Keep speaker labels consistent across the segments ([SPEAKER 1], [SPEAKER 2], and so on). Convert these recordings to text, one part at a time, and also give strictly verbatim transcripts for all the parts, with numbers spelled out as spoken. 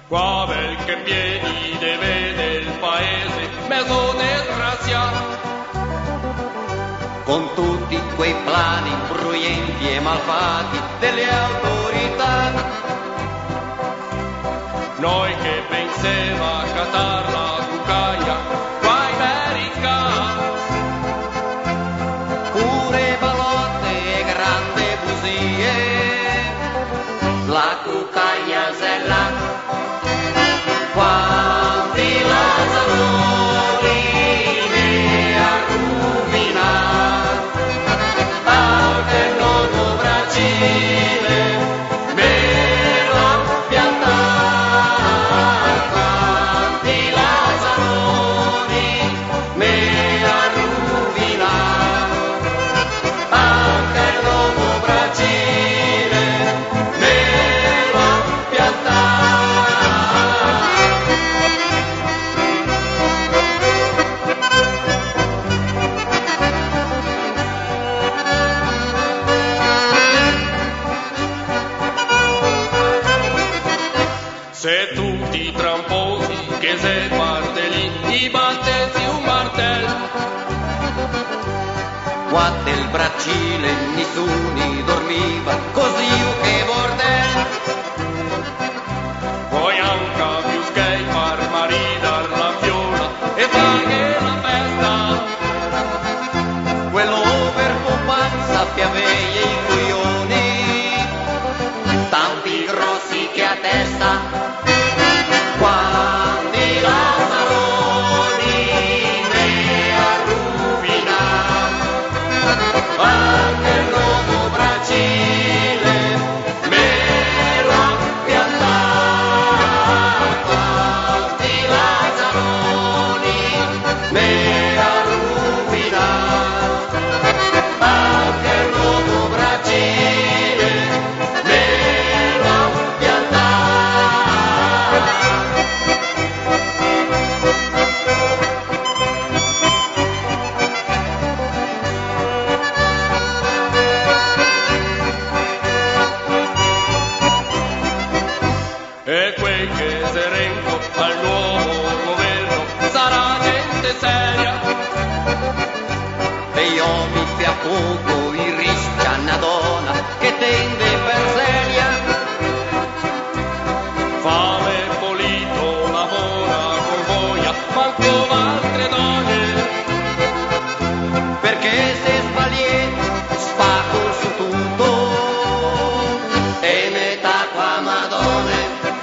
[SPEAKER 1] Qua bel che piedi deve del paese, mezzo disgraziato,
[SPEAKER 2] con tutti quei plani bruyenti e malfatti delle autorità.
[SPEAKER 1] Noi che penseva catar la cucaglia, qua americana,
[SPEAKER 2] pure balotte e grandi bugie, la cucaglia se la quanti lazzaroni ne ha rovinato, anche il nono Brasile me l'ha piantato, quanti lazzaroni ne ha rovinato, anche il nono Brasile me l'ha piantato.
[SPEAKER 1] se tutti i tramposi che se parte lì, i battezzi un martello.
[SPEAKER 2] Guarda il Brasile, nessuno dormiva, così che bordello.
[SPEAKER 1] Poi anche più che far maridar la fiola e fare la festa.
[SPEAKER 2] Quello per pompanza piaveglia i coglioni, tanti grossi che a testa. Quanti lazzaroni ne ha rovinato, anche il nuovo Brasile me l'ha piantato. Quanti lazzaroni ne ha rovinato, anche il nuovo Brasile me l'ha piantato.
[SPEAKER 1] E quei che se renco al nuovo governo sarà gente seria.
[SPEAKER 2] E io mi fia poco in rischia una donna che tende per seria.
[SPEAKER 1] Fame polito, lavora con voglia, manco altre donne.
[SPEAKER 2] Perché se sbagliete spacco su tutto e metà qua madone.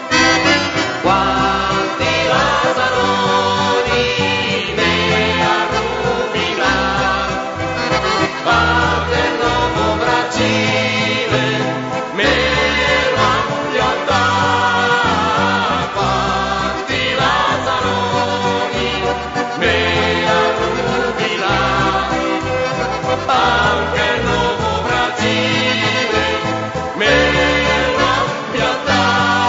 [SPEAKER 2] Quanti lazzaroni ne ha rovinato, anche il nuovo Brasile me l'ha piantato. Quanti lazzaroni ne ha rovinato, anche il nuovo Brasile me l'ha piantato.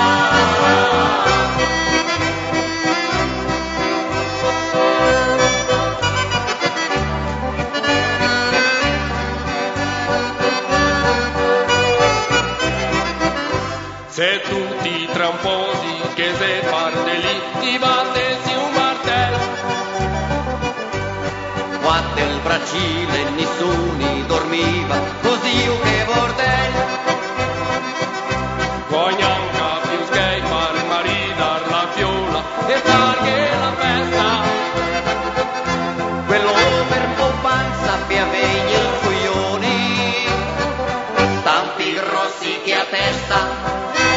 [SPEAKER 1] Se tutti i tramposi che se parte lì, ti battessi un martello.
[SPEAKER 2] Guarda il Brasile, nessuno dormiva, così che bordello.
[SPEAKER 1] Guagnanca più che far maridar la fiola e fare la festa.
[SPEAKER 2] Quello per pompanza piaveglia i coglioni, tanti grossi che a testa.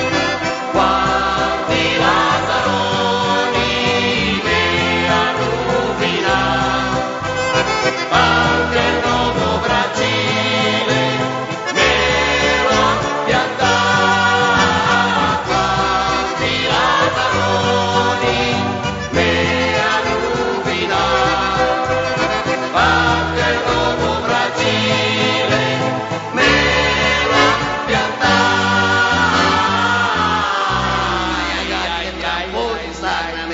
[SPEAKER 2] Quanti lazzaroni ne ha rovinato, anche il nuovo Brasile me l'ha piantato. Quanti lazzaroni ne ha rovinato, anche il nuovo Brasile me l'ha piantato. Ai ai ai ai, voi sai